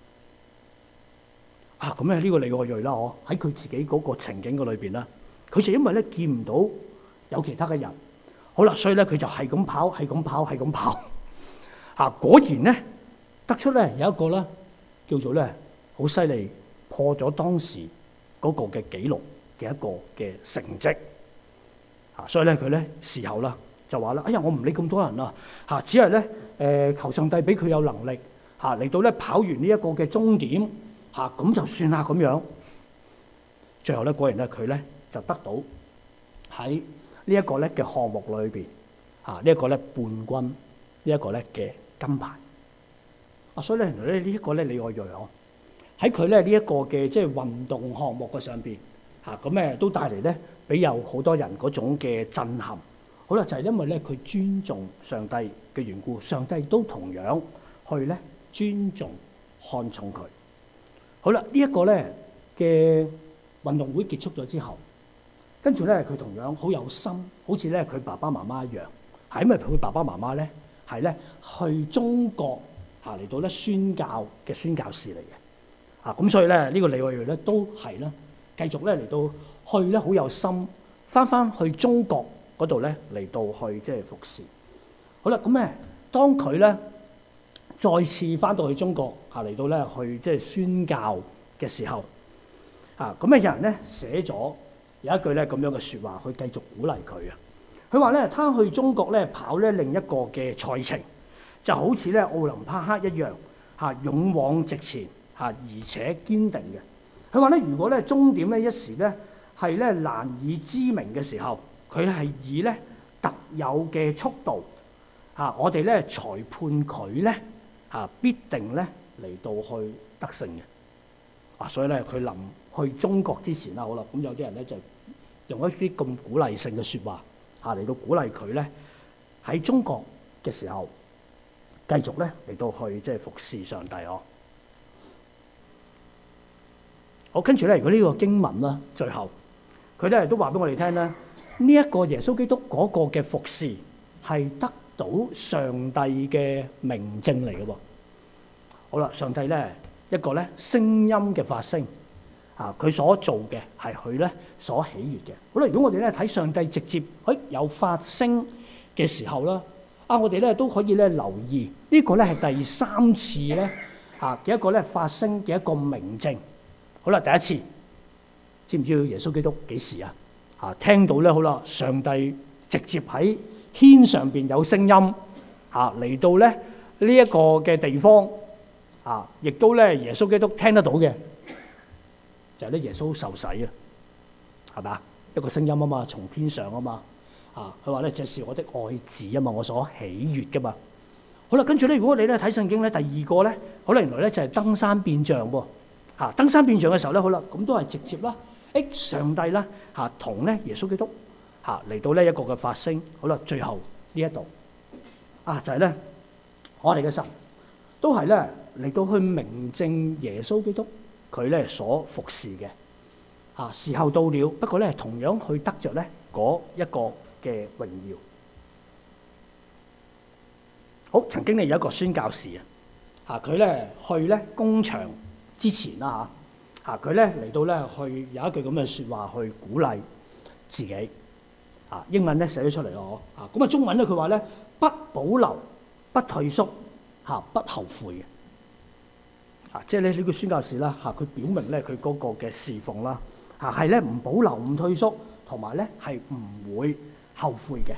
咁咧呢個李愛銳啦，喺佢自己嗰個情景嘅裏邊啦，佢就因為咧見唔到有其他嘅人，好啦，所以咧佢就係咁跑，係咁跑，係咁跑。果然咧得出咧有一個咧叫做咧好犀利，破咗當時嗰個嘅紀錄嘅一個嘅成績。所以咧佢咧事後啦就話啦，我唔理咁多人啦，只係咧求上帝俾佢有能力嚟到咧跑完呢一個嘅終點咁就算啦咁樣。最後咧果然咧佢咧就得到喺呢一個咧嘅項目裏邊呢一個咧冠軍呢一個咧嘅金牌。所以咧原來咧呢一個咧李愛銳喺佢咧呢一個嘅即係運動項目嘅上邊咁都帶嚟咧俾有好多人嗰種嘅震撼。好啦，就係因為咧佢尊重上帝嘅緣故，上帝都同樣去咧尊重看重佢。好啦，呢一個咧嘅運動會結束咗之後，跟住咧佢同樣好有心，好似咧佢爸爸媽媽一樣，係因為佢爸爸媽媽咧係咧去中國嚟到咧宣教嘅宣教士嚟嘅。咁所以咧呢個李愛銳咧都係咧繼續咧嚟到去咧好有心翻去中國嗰度咧嚟到去即係服侍。好啦，咁當佢咧再次翻到去中國嚟到咧去即係宣教嘅時候咁有人咧寫咗有一句咧咁樣嘅説話去繼續鼓勵佢啊。佢話咧，他去中國咧跑咧另一個嘅賽程，就好似咧奧林匹克一樣勇往直前而且堅定嘅。佢話咧，如果咧終點咧一時咧係咧難以知名嘅時候，佢係以咧特有嘅速度我哋咧裁判佢咧必定咧嚟到去得勝嘅。所以咧佢臨去中國之前啦，好啦，咁有啲人咧就用一啲咁鼓勵性嘅説話嚟到鼓勵佢咧喺中國嘅時候繼續咧嚟到去即係服侍上帝好，跟住咧，如果呢個經文啦，最後佢咧都話俾我哋聽咧，呢一個耶穌基督嗰個嘅服侍係得到上帝嘅明證嚟嘅喎。好啦，上帝咧一個咧聲音嘅發聲佢所做嘅係佢咧所喜悅嘅。好啦，如果我哋咧睇上帝直接有發聲嘅時候啦，我哋咧都可以咧留意呢個咧係第3次咧嘅一個咧發聲嘅一個明證。好啦，第一次知唔知道耶穌基督幾時聽到咧好啦，上帝直接喺天上邊有聲音嚟到咧呢一個嘅地方亦都咧耶穌基督聽得到嘅，就係咧耶穌受洗啊，係咪啊？一個聲音啊嘛，從天上啊嘛，佢話咧這是我的愛子啊嘛，我所喜悅噶嘛。好啦，跟住咧，如果你咧睇聖經咧，第二個咧，好啦，原來咧就係登山變像喎。登山變像嘅時候咧，好啦，咁都係直接啦，上帝啦同咧耶穌基督嚟到呢一個嘅發聲。好啦，最後呢一度就係咧我哋嘅神都係咧嚟到去明證耶穌基督佢咧所服侍嘅。時候到了，不過咧同樣去得着咧嗰一個嘅榮耀。好，曾經咧有一個宣教士佢咧去咧工場之前啦佢咧嚟到咧去有一句咁嘅説話去鼓勵自己英文咧寫咗出嚟咯咁啊中文咧佢話咧不保留、不退縮不後悔嘅即係咧呢個宣教士啦佢表明咧佢嗰個嘅侍奉啦。係咧唔保留、唔退縮，同埋咧係唔會後悔嘅。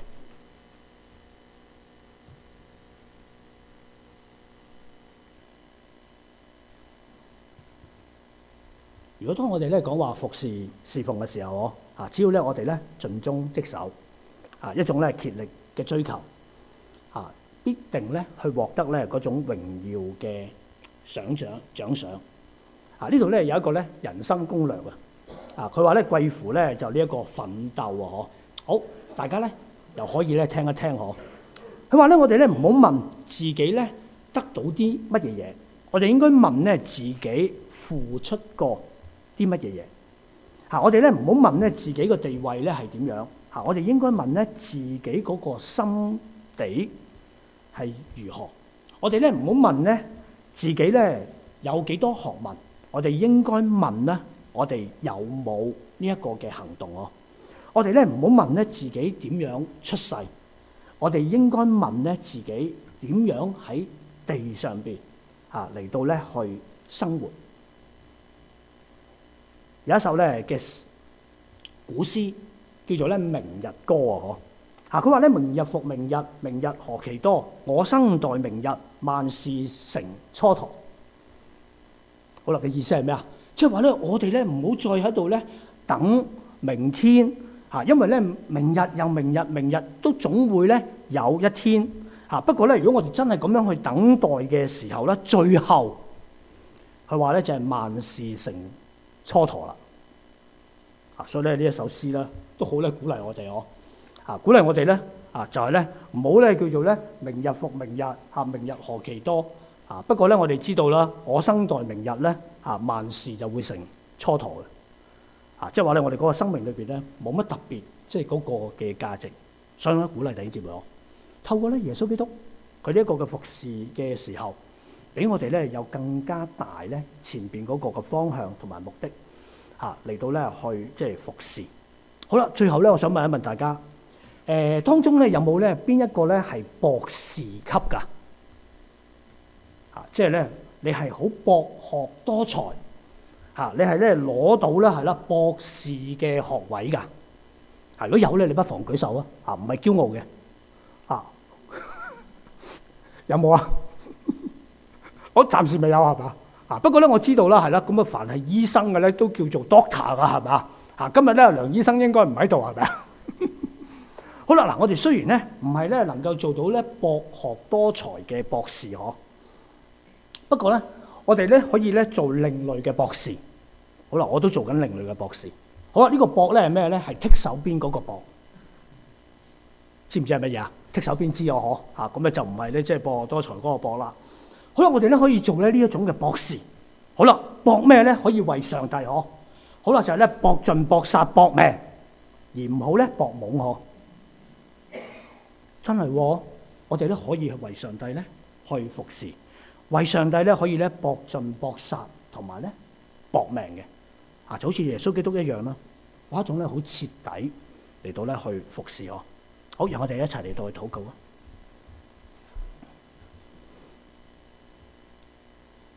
如果當我哋咧講話服侍侍奉嘅時候，只要咧我哋咧盡忠職守，一種咧竭力嘅追求，必定咧去獲得咧嗰種榮耀嘅獎賞。呢度咧有一個咧人生攻略佢話咧貴乎咧就呢一個奮鬥好，大家咧又可以咧聽一聽佢話咧我哋咧唔好問自己咧得到啲乜嘢嘢，我哋應該問咧自己付出過啲乜嘢嘢。我哋咧唔好問咧自己個地位咧係點樣我哋應該問咧自己嗰個心地係如何。我哋咧唔好問咧自己咧有幾多學問，我哋應該問咧。我哋有冇呢一個嘅行動我哋咧唔好問咧自己點樣出世，我哋應該問咧自己點樣喺地上邊嚟到咧去生活。有一首咧嘅古詩叫做咧《明日歌》佢話咧明日復明日，明日何其多，我生待明日，萬事成蹉跎。好啦，嘅意思係咩啊？即係話咧，我哋咧唔好再喺度咧等明天因為咧明日又明日，明日都總會咧有一天不過咧，如果我哋真係咁樣去等待嘅時候咧，最後佢話咧就係萬事成蹉跎啦。所以咧呢一首詩咧都好咧鼓勵我哋鼓勵我哋咧就係咧唔好咧叫做咧明日復明日明日何其多不過咧我哋知道啦，我生待明日咧萬事就會成蹉跎嘅即係話咧我哋嗰個生命裏邊咧冇乜特別，即係嗰個嘅價值。所以咧鼓勵弟兄姊妹透過咧耶穌基督佢呢一個嘅服侍嘅時候，俾我哋咧有更加大咧前邊嗰個嘅方向同埋目的嚟到咧去即係服侍。好啦，最後咧我想問一問大家當中咧有冇咧邊一個咧係博士級㗎？即係咧你係好博學多才你係咧攞到咧係啦博士嘅學位㗎如果有咧，你不妨舉手唔係驕傲嘅有冇啊？我暫時未有係嘛不過咧我知道啦係啦，咁凡係醫生嘅咧都叫做 doctor 㗎係嘛今日咧梁醫生應該唔喺度係咪啊？好啦嗱，我哋雖然咧唔係咧能夠做到咧博學多才嘅博士不過咧，我哋咧可以咧做另類嘅博士。好啦，我都做緊另類嘅博士。好啦，呢個博咧係咩咧？係剔手邊嗰個博，知唔知係乜嘢啊？剔手邊知咁咧就唔係咧即係博學多才嗰個博啦。好啦，我哋咧可以做咧呢一種嘅博士。好啦，博咩咧？可以為上帝好啦，就係咧搏盡搏殺搏命，而唔好咧搏懵真係我哋咧可以為上帝咧去服侍。為上帝咧可以咧搏盡搏殺同埋咧搏命嘅就好似耶穌基督一樣啦，一種咧好徹底嚟到咧去服侍好，讓我哋一齊嚟到去禱告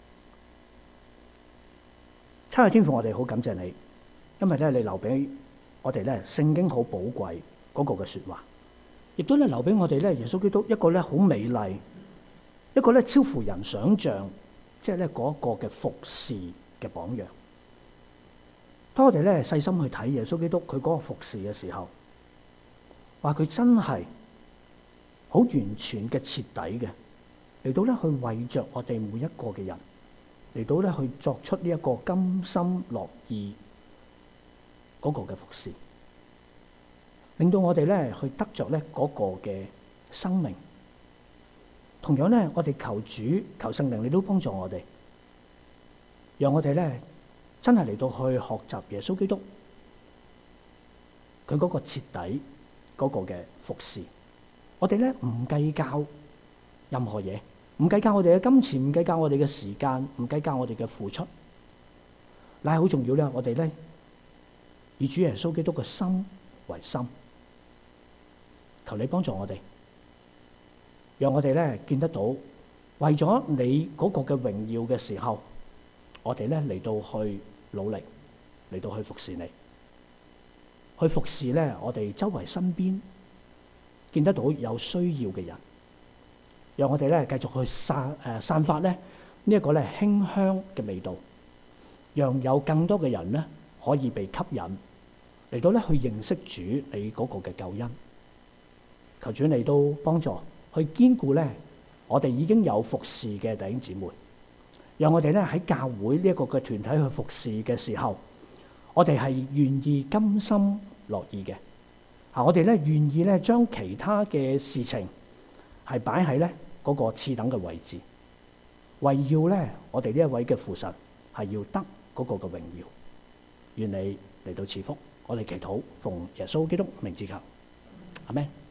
親愛天父，我哋好感謝你，因為咧你留俾我哋咧聖經好寶貴嗰個嘅説話，亦都咧留俾我哋咧耶穌基督一個咧好美麗，一個咧超乎人想像，即係咧嗰個嘅服侍嘅榜樣。當我哋咧細心去睇耶穌基督佢嗰個服侍嘅時候，話佢真係好完全嘅徹底嘅嚟到咧去為着我哋每一個嘅人嚟到咧去作出呢一個甘心樂意嗰個嘅服侍，令到我哋咧去得着咧嗰個嘅生命。同樣咧，我哋求主求聖靈，你都幫助我哋，讓我哋咧真係嚟到去學習耶穌基督佢嗰個徹底嗰個嘅服侍。我哋咧唔計較任何嘢，唔計較我哋嘅金錢，唔計較我哋嘅時間，唔計較我哋嘅付出，但係好重要咧，我哋咧以主耶穌基督嘅心為心。求你幫助我哋，讓我哋咧見得到，為咗你嗰個嘅榮耀嘅時候，我哋咧嚟到去努力，嚟到去服侍你，去服侍咧我哋周圍身邊見得到有需要嘅人，讓我哋咧繼續去散發咧呢一個咧馨香嘅味道，讓有更多嘅人咧可以被吸引嚟到咧去認識主你嗰個嘅救恩。求主你都幫助去堅固咧我哋已經有服侍嘅弟兄姊妹，讓我哋咧喺教會呢一個嘅團體去服侍嘅時候，我哋係願意甘心樂意嘅。我哋咧願意咧將其他嘅事情係擺喺咧嗰個次等嘅位置，為要咧我哋呢一位嘅父神係要得嗰個嘅榮耀。願你嚟到賜福，我哋祈禱奉耶穌基督名字求，阿們。